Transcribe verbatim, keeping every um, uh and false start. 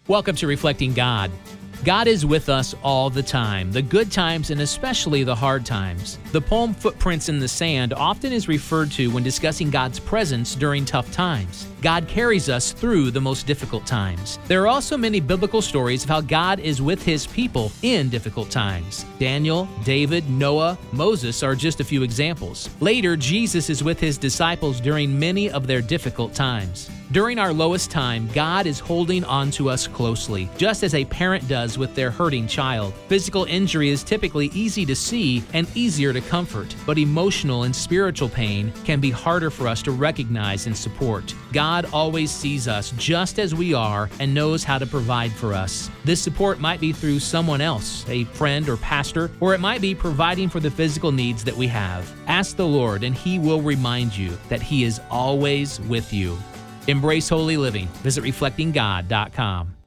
Welcome to Reflecting God. God is with us all the time, the good times and especially the hard times. The poem Footprints in the Sand often is referred to when discussing God's presence during tough times. God carries us through the most difficult times. There are also many biblical stories of how God is with His people in difficult times. Daniel, David, Noah, Moses are just a few examples. Later, Jesus is with His disciples during many of their difficult times. During our lowest time, God is holding on to us closely, just as a parent does with their hurting child. Physical injury is typically easy to see and easier to comfort, but emotional and spiritual pain can be harder for us to recognize and support. God always sees us just as we are and knows how to provide for us. This support might be through someone else, a friend or pastor, or it might be providing for the physical needs that we have. Ask the Lord and He will remind you that He is always with you. Embrace holy living. Visit reflecting god dot com.